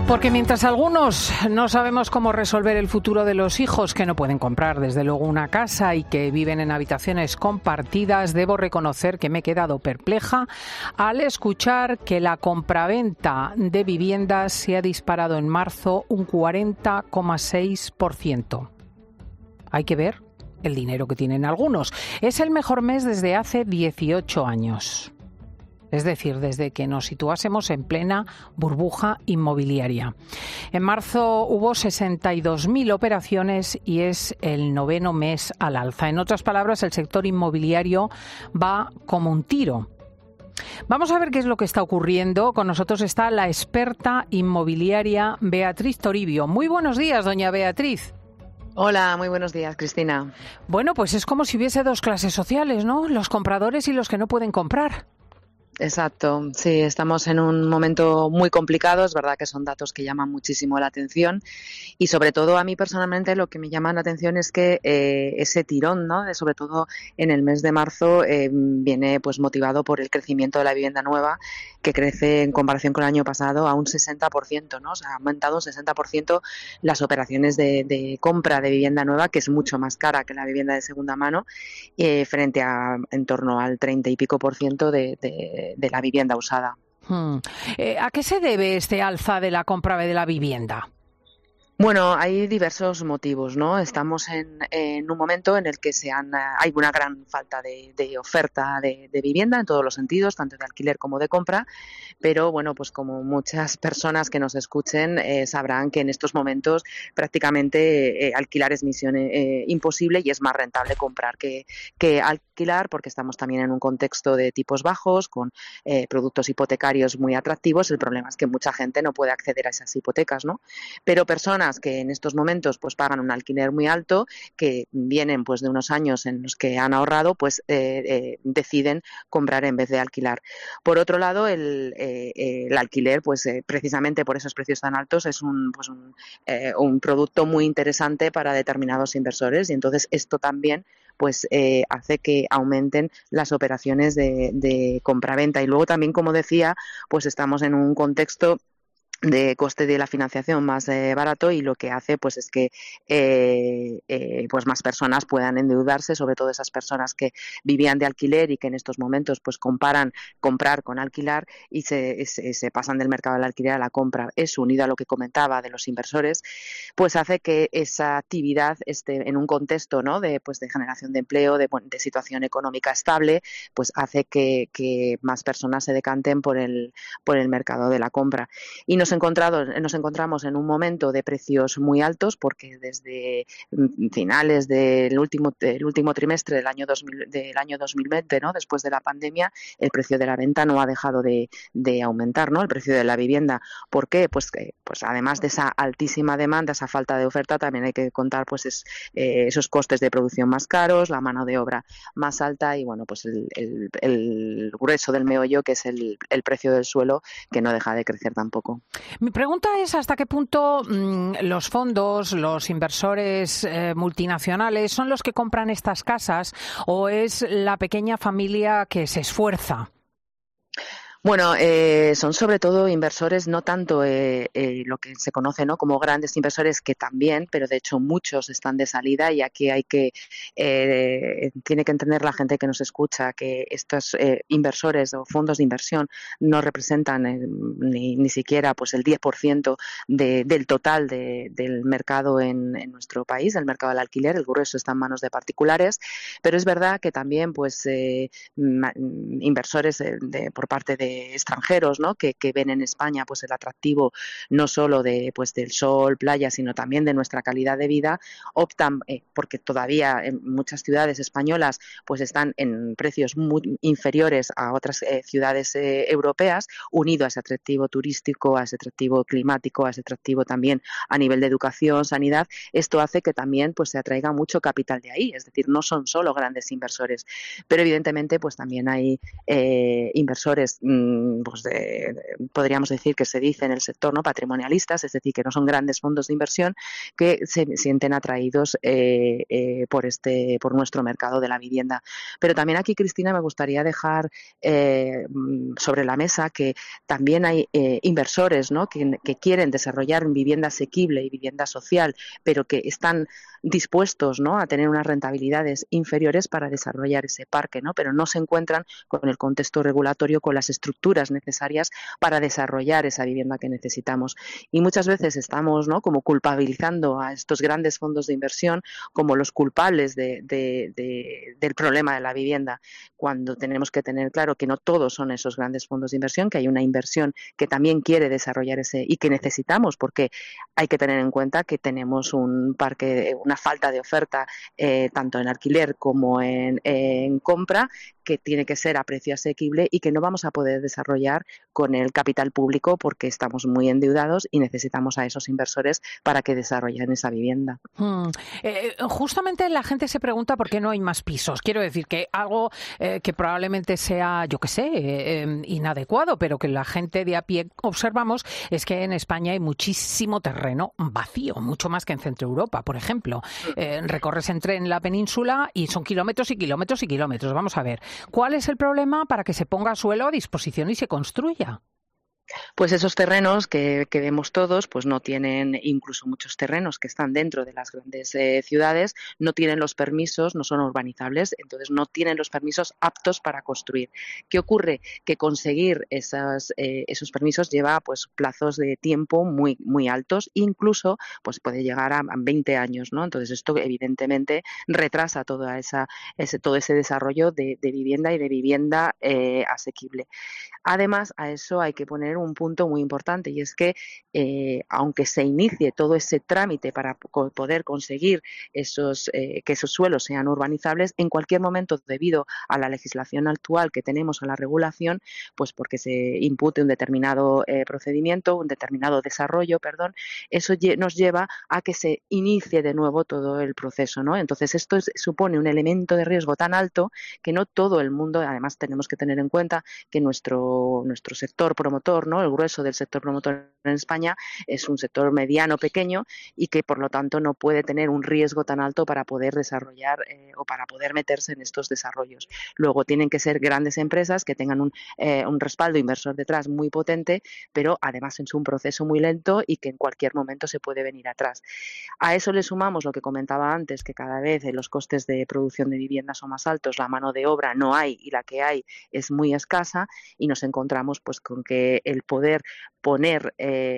Porque mientras algunos no sabemos cómo resolver el futuro de los hijos que no pueden comprar, desde luego, una casa y que viven en habitaciones compartidas, debo reconocer que me he quedado perpleja al escuchar que la compraventa de viviendas se ha disparado en marzo un 40,6%. Hay que ver el dinero que tienen algunos. Es el mejor mes desde hace 18 años. Es decir, desde que nos situásemos en plena burbuja inmobiliaria. En marzo hubo 62.000 operaciones y es el 9º mes al alza. En otras palabras, el sector inmobiliario va como un tiro. Vamos a ver qué es lo que está ocurriendo. Con nosotros está la experta inmobiliaria Beatriz Toribio. Muy buenos días, doña Beatriz. Hola, muy buenos días, Cristina. Bueno, pues es como si hubiese dos clases sociales, ¿no? Los compradores y los que no pueden comprar. Exacto, sí, estamos en un momento muy complicado, es verdad que son datos que llaman muchísimo la atención y sobre todo a mí personalmente lo que me llama la atención es que ese tirón, ¿no? Sobre todo en el mes de marzo viene pues motivado por el crecimiento de la vivienda nueva, que crece en comparación con el año pasado a un 60%, ¿no? O sea, ha aumentado un 60% las operaciones de compra de vivienda nueva, que es mucho más cara que la vivienda de segunda mano, frente a en torno al 30 y pico % de la vivienda usada. ¿A qué se debe este alza de la compra de la vivienda? Bueno, hay diversos motivos, ¿no? Estamos en un momento en el que hay una gran falta de oferta de vivienda en todos los sentidos, tanto de alquiler como de compra, pero bueno, pues como muchas personas que nos escuchen sabrán que en estos momentos prácticamente alquilar es misión imposible y es más rentable comprar que alquilar, porque estamos también en un contexto de tipos bajos, con productos hipotecarios muy atractivos. El problema es que mucha gente no puede acceder a esas hipotecas, ¿no? Pero personas que en estos momentos pues pagan un alquiler muy alto, que vienen pues de unos años en los que han ahorrado, pues deciden comprar en vez de alquilar. Por otro lado, el alquiler, pues precisamente por esos precios tan altos, es un producto muy interesante para determinados inversores, y entonces esto también pues hace que aumenten las operaciones de compraventa. Y luego también, como decía, pues estamos en un contexto de coste de la financiación más barato, y lo que hace pues es que pues más personas puedan endeudarse, sobre todo esas personas que vivían de alquiler y que en estos momentos pues comparan comprar con alquilar y se pasan del mercado del alquiler a la compra. Eso, unido a lo que comentaba de los inversores, pues hace que esa actividad esté en un contexto, ¿no? de generación de empleo, de situación económica estable, pues hace que más personas se decanten por el mercado de la compra. Y nos encontramos en un momento de precios muy altos, porque desde finales del último trimestre del año 2020, ¿no? Después de la pandemia, el precio de la venta no ha dejado de aumentar, ¿no? El precio de la vivienda. ¿Por qué? Pues además de esa altísima demanda, esa falta de oferta, también hay que contar pues esos costes de producción más caros, la mano de obra más alta y bueno, pues el grueso del meollo, que es el precio del suelo, que no deja de crecer tampoco. Mi pregunta es hasta qué punto los fondos, los inversores multinacionales son los que compran estas casas, o es la pequeña familia que se esfuerza. Bueno, son sobre todo inversores, no tanto lo que se conoce, ¿no?, como grandes inversores, que también, pero de hecho muchos están de salida, y aquí tiene que entender la gente que nos escucha que estos inversores o fondos de inversión no representan ni siquiera pues el 10% del total del mercado en nuestro país, el mercado del alquiler. El grueso está en manos de particulares, pero es verdad que también pues inversores por parte de extranjeros, ¿no?, que ven en España pues el atractivo no solo del sol, playa, sino también de nuestra calidad de vida, optan porque todavía en muchas ciudades españolas pues están en precios muy inferiores a otras ciudades europeas, unido a ese atractivo turístico, a ese atractivo climático, a ese atractivo también a nivel de educación, sanidad. Esto hace que también pues se atraiga mucho capital de ahí, es decir, no son solo grandes inversores, pero evidentemente pues también hay inversores pues podríamos decir que se dice en el sector, ¿no?, patrimonialistas, es decir, que no son grandes fondos de inversión, que se sienten atraídos por nuestro mercado de la vivienda. Pero también aquí, Cristina, me gustaría dejar sobre la mesa que también hay inversores, ¿no?, que quieren desarrollar vivienda asequible y vivienda social, pero que están dispuestos, ¿no?, a tener unas rentabilidades inferiores para desarrollar ese parque, ¿no?, pero no se encuentran con el contexto regulatorio, con las estructuras necesarias para desarrollar esa vivienda que necesitamos. Y muchas veces estamos, ¿no?, como culpabilizando a estos grandes fondos de inversión como los culpables del problema de la vivienda, cuando tenemos que tener claro que no todos son esos grandes fondos de inversión, que hay una inversión que también quiere desarrollar ese y que necesitamos, porque hay que tener en cuenta que tenemos un parque, una falta de oferta tanto en alquiler como en compra, que tiene que ser a precio asequible y que no vamos a poder desarrollar con el capital público porque estamos muy endeudados y necesitamos a esos inversores para que desarrollen esa vivienda. Justamente la gente se pregunta por qué no hay más pisos. Quiero decir que algo que probablemente sea, yo qué sé, inadecuado, pero que la gente de a pie observamos, es que en España hay muchísimo terreno vacío, mucho más que en Centro Europa, por ejemplo. Recorres en tren la península y son kilómetros y kilómetros y kilómetros. Vamos a ver, ¿cuál es el problema para que se ponga suelo a disposición y se construya? Pues esos terrenos que vemos todos, pues no tienen, incluso muchos terrenos que están dentro de las grandes ciudades, no tienen los permisos, no son urbanizables, entonces no tienen los permisos aptos para construir. ¿Qué ocurre? Que conseguir esos permisos lleva pues plazos de tiempo muy, muy altos, incluso pues puede llegar a 20 años, ¿no? Entonces esto evidentemente retrasa todo ese desarrollo de vivienda y de vivienda asequible. Además, a eso hay que poner un punto muy importante, y es que aunque se inicie todo ese trámite para poder conseguir que esos suelos sean urbanizables, en cualquier momento, debido a la legislación actual que tenemos, a la regulación, pues porque se impute un determinado procedimiento, un determinado desarrollo, perdón, eso nos lleva a que se inicie de nuevo todo el proceso, ¿no? Entonces, esto supone un elemento de riesgo tan alto que no todo el mundo, además tenemos que tener en cuenta que nuestro sector promotor, ¿no?, el grueso del sector promotor en España es un sector mediano, pequeño, y que por lo tanto no puede tener un riesgo tan alto para poder desarrollar o para poder meterse en estos desarrollos. Luego tienen que ser grandes empresas que tengan un respaldo inversor detrás muy potente, pero además es un proceso muy lento y que en cualquier momento se puede venir atrás. A eso le sumamos lo que comentaba antes, que cada vez los costes de producción de viviendas son más altos, la mano de obra no hay y la que hay es muy escasa, y nos encontramos pues con que el poder poner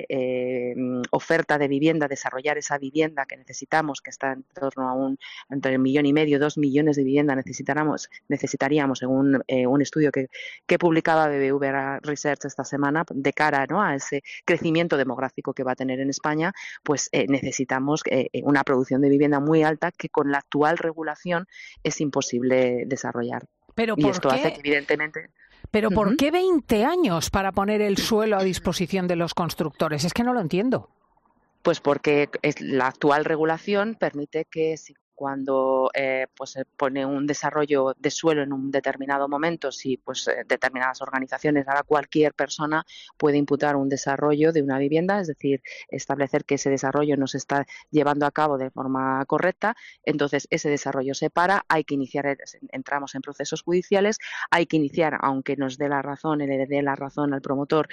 oferta de vivienda, desarrollar esa vivienda que necesitamos, que está en torno a entre 1,5 millones, 2 millones de vivienda necesitaríamos según un estudio que publicaba BBVA Research esta semana, de cara, ¿no?, a ese crecimiento demográfico que va a tener en España, pues necesitamos una producción de vivienda muy alta que con la actual regulación es imposible desarrollar. ¿Pero y por esto qué? hace que evidentemente... ¿Pero por qué 20 años para poner el suelo a disposición de los constructores? Es que no lo entiendo. Pues porque la actual regulación permite que cuando pues se pone un desarrollo de suelo en un determinado momento, si pues determinadas organizaciones, ahora cualquier persona puede imputar un desarrollo de una vivienda, es decir, establecer que ese desarrollo no se está llevando a cabo de forma correcta, entonces ese desarrollo se para, hay que iniciar, entramos en procesos judiciales, hay que iniciar, aunque nos dé la razón, le dé la razón al promotor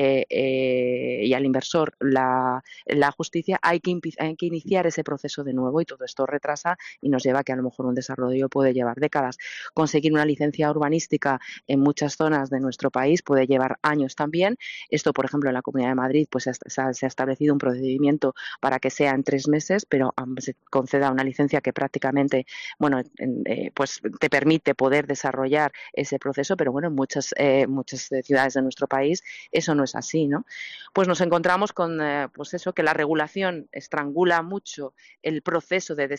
y al inversor la justicia, hay que iniciar ese proceso de nuevo, y todo esto retrasa y nos lleva a que a lo mejor un desarrollo puede llevar décadas. Conseguir una licencia urbanística en muchas zonas de nuestro país puede llevar años también. Esto, por ejemplo, en la Comunidad de Madrid pues se ha establecido un procedimiento para que sea en 3 meses, pero se conceda una licencia que prácticamente, bueno, pues te permite poder desarrollar ese proceso, pero bueno, en muchas ciudades de nuestro país eso no es así, ¿no? Pues nos encontramos con pues eso, que la regulación estrangula mucho el proceso de desarrollo de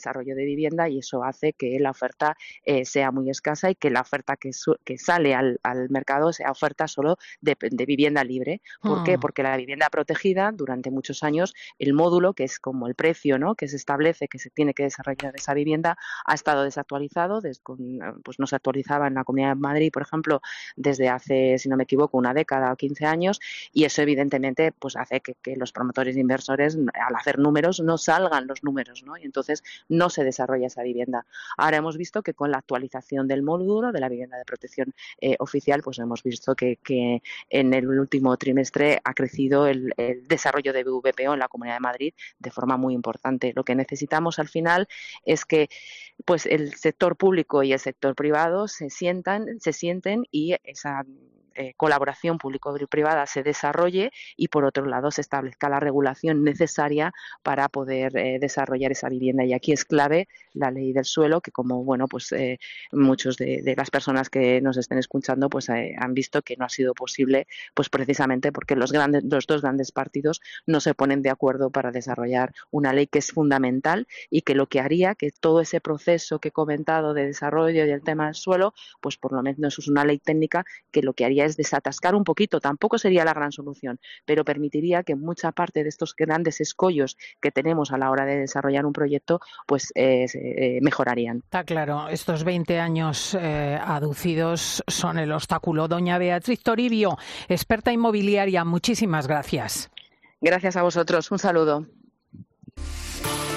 vivienda, y eso hace que la oferta sea muy escasa y que la oferta que sale al mercado sea oferta solo de vivienda libre. ¿Por qué? Porque la vivienda protegida, durante muchos años, el módulo, que es como el precio, ¿no?, que se establece que se tiene que desarrollar esa vivienda, ha estado desactualizado. Pues no se actualizaba en la Comunidad de Madrid, por ejemplo, desde hace, si no me equivoco, una década o 15 años, y eso evidentemente pues hace que los promotores e inversores, al hacer números, no salgan los números, ¿no? Y entonces no se desarrolla esa vivienda. Ahora hemos visto que con la actualización del módulo de la vivienda de protección oficial, pues hemos visto que en el último trimestre ha crecido el desarrollo de VPO en la Comunidad de Madrid de forma muy importante. Lo que necesitamos al final es que pues el sector público y el sector privado se sienten y esa colaboración público-privada se desarrolle, y por otro lado se establezca la regulación necesaria para poder desarrollar esa vivienda. Y aquí es clave la ley del suelo, que como pues muchos de las personas que nos estén escuchando pues han visto que no ha sido posible, pues precisamente porque los dos grandes partidos no se ponen de acuerdo para desarrollar una ley que es fundamental y que lo que haría que todo ese proceso que he comentado de desarrollo y el tema del suelo, pues por lo menos es una ley técnica que lo que haría es desatascar un poquito. Tampoco sería la gran solución, pero permitiría que mucha parte de estos grandes escollos que tenemos a la hora de desarrollar un proyecto pues mejorarían. Está claro, estos 20 años aducidos son el obstáculo. Doña Beatriz Toribio, experta inmobiliaria, muchísimas gracias. Gracias a vosotros, un saludo.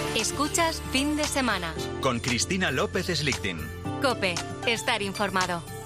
Escuchas Fin de Semana con Cristina López Slichting. COPE, estar informado.